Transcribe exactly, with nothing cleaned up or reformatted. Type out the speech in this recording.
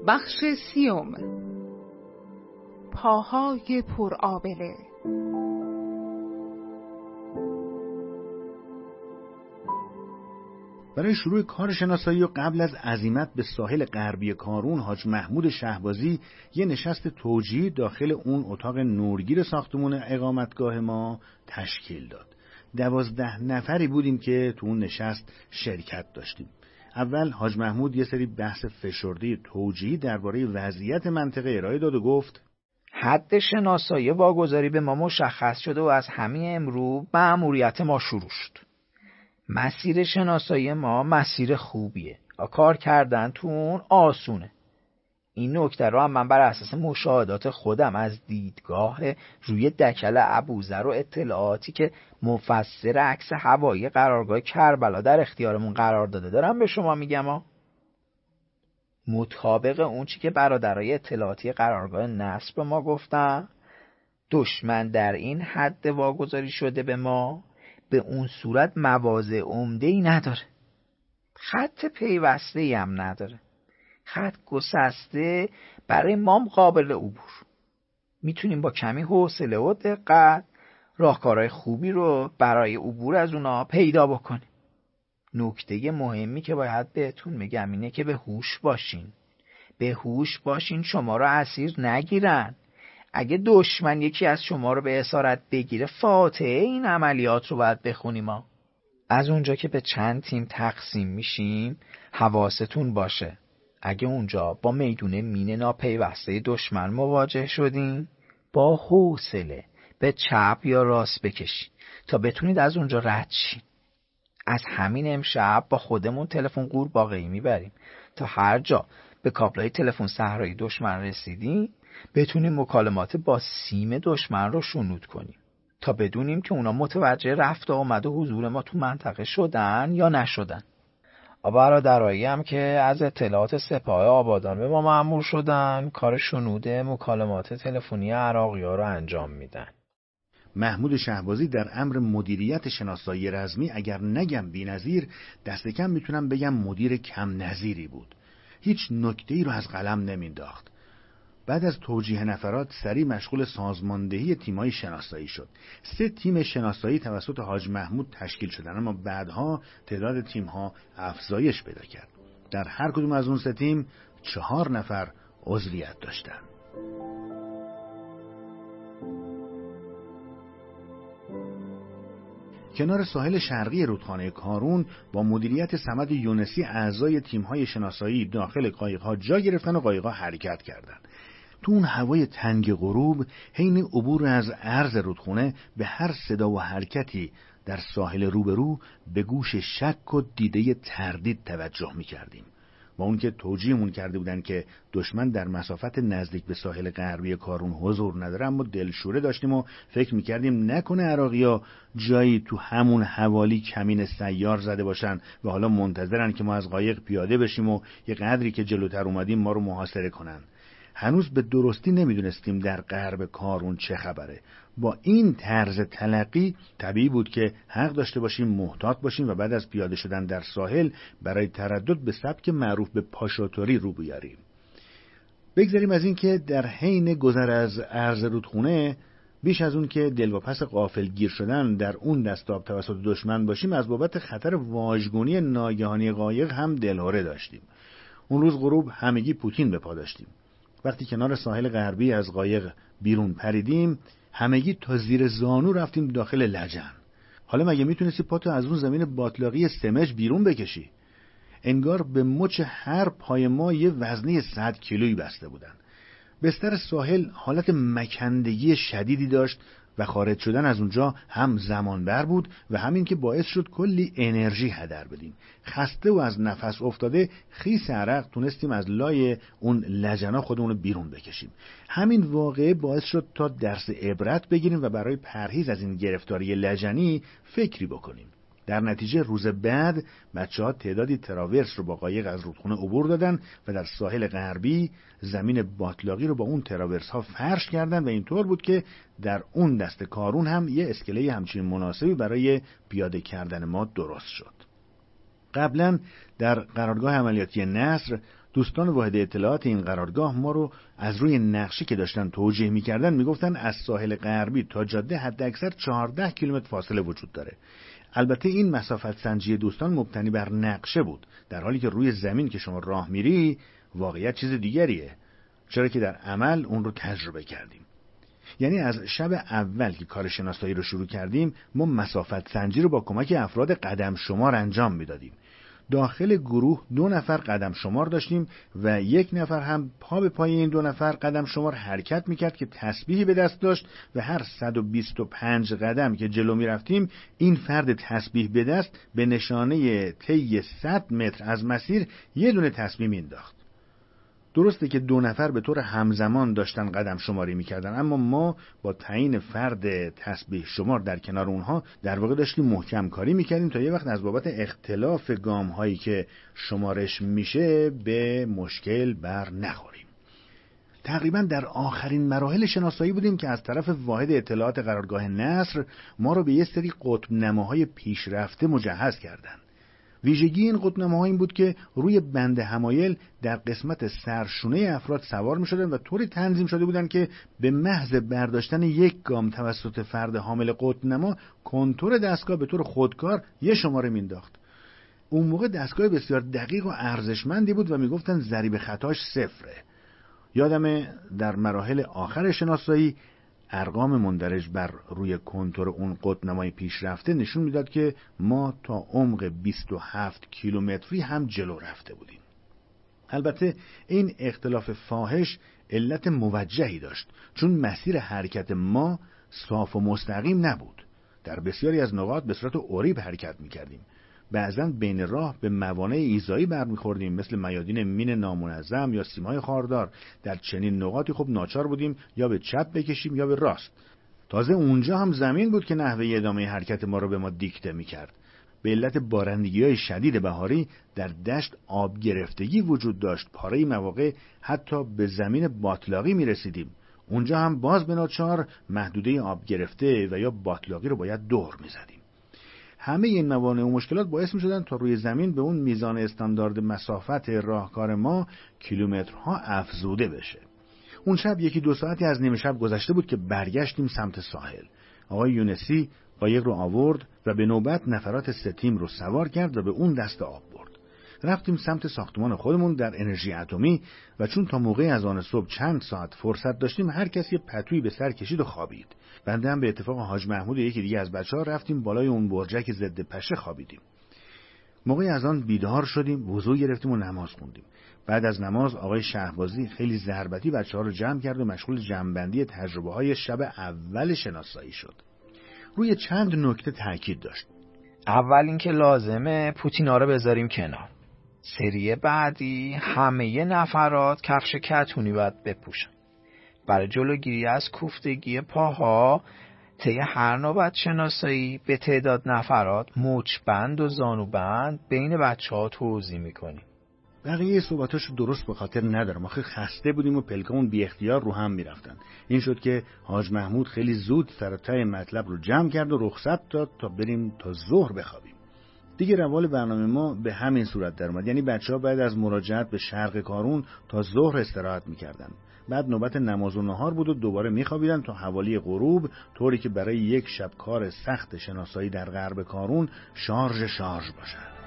بخش سیوم، پاهای پرآبله. برای شروع کار شناسایی و قبل از عزیمت به ساحل غربی کارون، حاج محمود شهبازی یه نشست توجیهی داخل اون اتاق نورگیر ساختمون اقامتگاه ما تشکیل داد. دوازده نفری بودیم که تو اون نشست شرکت داشتیم. اول حاج محمود یه سری بحث فشرده توجیهی درباره وضعیت منطقه ارائه داد و گفت حد شناسایی واگذاری به ما مشخص شده و از همین امروز مأموریت ما شروع شد. مسیر شناسایی ما مسیر خوبیه. کار کردن تو اون آسونه. این نکته رو هم من بر اساس مشاهدات خودم از دیدگاه روی دکل ابوذر و اطلاعاتی که مفسر عکس هوایی قرارگاه کربلا در اختیارمون قرار داده دارم به شما میگم ها. مطابق اون چی که برادرای اطلاعاتی قرارگاه نصر به ما گفتن، دشمن در این حد واگذاری شده به ما به اون صورت مواضع عمده‌ای نداره. خط پیوسته‌ای هم نداره. خط گسسته برای ما قابل عبور. میتونیم با کمی حوصله و دقت راهکارهای خوبی رو برای عبور از اونا پیدا بکنیم. نکته مهمی که باید بهتون میگم اینه که به هوش باشین. به هوش باشین شما رو اسیر نگیرن. اگه دشمن یکی از شما رو به اسارت بگیره، فاتحه این عملیات رو باید بخونیم ها. از اونجا که به چند تیم تقسیم میشیم حواستون باشه. اگه اونجا با میدون مین ناپیوسته دشمن مواجه شدین، با حوصله به چپ یا راست بکشین تا بتونید از اونجا رد شین. از همین امشب با خودمون تلفن قورباغه‌ای میبریم تا هر جا به کابلای تلفن صحرایی دشمن رسیدیم بتونیم مکالمات با سیم دشمن رو شنود کنیم تا بدونیم که اونا متوجه رفت و آمد و حضور ما تو منطقه شدن یا نشدن. برادرایی هم که از اطلاعات سپاه آبادان به ما مأمور شدن کار شنود مکالمات تلفنی عراقی‌ها رو انجام میدن. محمود شهبازی در امر مدیریت شناسایی رزمی اگر نگم بی‌نظیر، دست کم میتونم بگم مدیر کم نظیری بود. هیچ نکته‌ای رو از قلم نمینداخت. بعد از توجیه نفرات سریع مشغول سازماندهی تیم‌های شناسایی شد. سه تیم شناسایی توسط حاج محمود تشکیل شدن، اما بعدها تعداد تیم‌ها افزایش پیدا کرد. در هر کدوم از اون سه تیم چهار نفر عضویت داشتند. کنار ساحل شرقی رودخانه کارون با مدیریت صمد یونسی اعضای تیم‌های شناسایی داخل قایق‌ها جا گرفتن و قایق‌ها حرکت کردند. تو اون هوای تنگ غروب، حین عبور از عرض رودخانه به هر صدا و حرکتی در ساحل روبرو به گوش شک و دیده تردید توجه می‌کردیم. با اون که توجیهمون کرده بودن که دشمن در مسافت نزدیک به ساحل غربی کارون حضور نداره، اما دلشوره داشتیم و فکر می‌کردیم نکنه عراقی‌ها جایی تو همون حوالی کمین سیار زده باشن و حالا منتظرن که ما از قایق پیاده بشیم و یه قدری که جلوتر اومدیم ما رو محاصره کنن. هنوز به درستی نمیدونستیم در غرب کارون چه خبره. با این طرز تلقی طبیعی بود که حق داشته باشیم محتاط باشیم و بعد از پیاده شدن در ساحل برای تردد به سبک معروف به پاشاتوری رو بیاریم. بگذاریم از این که در حین گذر از عرض رودخونه، بیش از اون که دلواپس غافلگیر شدن در اون دستاب توسط دشمن باشیم، از بابت خطر واژگونی ناگهانی قایق هم دلهره داشتیم. اون روز غروب همگی پوتین به پا داشتیم. وقتی کنار ساحل غربی از قایق بیرون پریدیم، همگی تا زیر زانو رفتیم داخل لجن. حالا مگه میتونستی پاتو از اون زمین باطلاقی سمج بیرون بکشی؟ انگار به مچ هر پای ما یه وزنه صد کیلویی بسته بودن. بستر ساحل حالت مکندگی شدیدی داشت و خارج شدن از اونجا هم زمان بر بود و همین که باعث شد کلی انرژی هدر بدیم. خسته و از نفس افتاده خیس عرق تونستیم از لای اون لجنا خودمون بیرون بکشیم. همین واقعه باعث شد تا درس عبرت بگیریم و برای پرهیز از این گرفتاری لجنی فکری بکنیم. در نتیجه روز بعد بچه‌ها تعدادی تراورس رو با قایق از رودخونه عبور دادن و در ساحل غربی زمین باطلاقی رو با اون تراورس ها فرش کردن و اینطور بود که در اون دست کارون هم یه اسکله همچین مناسبی برای پیاده کردن ما درست شد. قبلا در قرارگاه عملیاتی نصر دوستان واحد اطلاعات این قرارگاه ما رو از روی نقشی که داشتن توجیه می‌کردن میگفتن از ساحل غربی تا جاده حد اکثر چهارده کیلومتر فاصله وجود داره. البته این مسافت سنجی دوستان مبتنی بر نقشه بود، در حالی که روی زمین که شما راه میری واقعیت چیز دیگریه، چرا که در عمل اون رو تجربه کردیم. یعنی از شب اول که کار شناسایی رو شروع کردیم ما مسافت سنجی رو با کمک افراد قدم شمار انجام میدادیم. داخل گروه دو نفر قدم شمار داشتیم و یک نفر هم پا به پای این دو نفر قدم شمار حرکت میکرد که تسبیحی به دست داشت و هر صد و بیست و پنج قدم که جلو میرفتیم این فرد تسبیح به دست به نشانه طی صد متر از مسیر یه دونه تسبیح مینداخت. درسته که دو نفر به طور همزمان داشتن قدم شماری میکردن، اما ما با تعیین فرد تسبیح شمار در کنار اونها در واقع داشتیم محکم کاری میکردیم تا یه وقت از بابت اختلاف گام هایی که شمارش میشه به مشکل بر نخوریم. تقریبا در آخرین مراحل شناسایی بودیم که از طرف واحد اطلاعات قرارگاه نصر ما رو به یه سری قطب نماهای پیشرفته مجهز کردن. ویژگی این قطب‌نماها این بود که روی بند حمایل در قسمت سرشونه افراد سوار می شدن و طوری تنظیم شده بودند که به محض برداشتن یک گام توسط فرد حامل قطب‌نما کنتور دستگاه به طور خودکار یه شماره مینداخت. اون موقع دستگاه بسیار دقیق و ارزشمندی بود و میگفتن ضریب خطاش صفره. یادم در مراحل آخر شناسایی ارقام مندرج بر روی کنتور اون قطب‌نمای پیشرفته نشون میداد که ما تا عمق بیست و هفت کیلومتری هم جلو رفته بودیم. البته این اختلاف فاحش علت موجهی داشت، چون مسیر حرکت ما صاف و مستقیم نبود. در بسیاری از نقاط به صورت عریب حرکت میکردیم. بعضاً بین راه به موانع ایذایی برمیخوردیم، مثل میادین مین نامنظم یا سیمای خاردار. در چنین نقاطی خب ناچار بودیم یا به چپ بکشیم یا به راست. تازه اونجا هم زمین بود که نحوه ادامه حرکت ما رو به ما دیکته میکرد. به علت بارندگی‌های شدید بهاری در دشت آب گرفتگی وجود داشت. پاره مواقع حتی به زمین باطلاقی میرسیدیم. اونجا هم باز به ناچار محدوده آب گرفته و یا باطلاقی رو باید دور میزدیم. همه این موانع و مشکلات باعث می شدن تا روی زمین به اون میزان استاندارد مسافت راهکار ما کیلومترها افزوده بشه. اون شب یکی دو ساعتی از نیمه شب گذشته بود که برگشتیم سمت ساحل. آقای یونسی قایق رو آورد و به نوبت نفرات سه تیم رو سوار کرد و به اون دست آب برد. رفتیم سمت ساختمان خودمون در انرژی اتمی و چون تا موقع از آن صبح چند ساعت فرصت داشتیم هر کسی پتویی به سر کشید و خوابید. بنده هم به اتفاق حاج محمود یکی دیگه از بچه‌ها رفتیم بالای اون برجک ضد پشه خوابیدیم. موقع از آن بیدار شدیم، وضو گرفتیم و نماز خوندیم. بعد از نماز آقای شهبازی خیلی ضربتی بچه‌ها رو جمع کرد و مشغول جمع‌بندی تجربه‌های شب اول شناسایی شد. روی چند نکته تاکید داشت. اول اینکه لازمه پوتینا رو بذاریم کنار. سری بعدی همه نفرات کفش کتونی باید بپوشن. برای جلوگیری از کوفتگی پاها طی هر نوبت شناسایی به تعداد نفرات مچبند و زانوبند بین بچه‌ها توزیع میکنیم. بقیه صحبتاشو درست به خاطر ندارم، آخه خسته بودیم و پلکامون بی اختیار رو هم میرفتن. این شد که حاج محمود خیلی زود سر تای مطلب رو جمع کرد و رخصت داد تا بریم تا ظهر بخوابیم. دیگه روال برنامه ما به همین صورت در اومد، یعنی بچه‌ها بعد از مراجعت به شرق کارون تا ظهر استراحت میکردن. بعد نوبت نماز و نهار بود و دوباره میخوابیدن تا حوالی غروب، طوری که برای یک شب کار سخت شناسایی در غرب کارون شارژ شارژ باشن.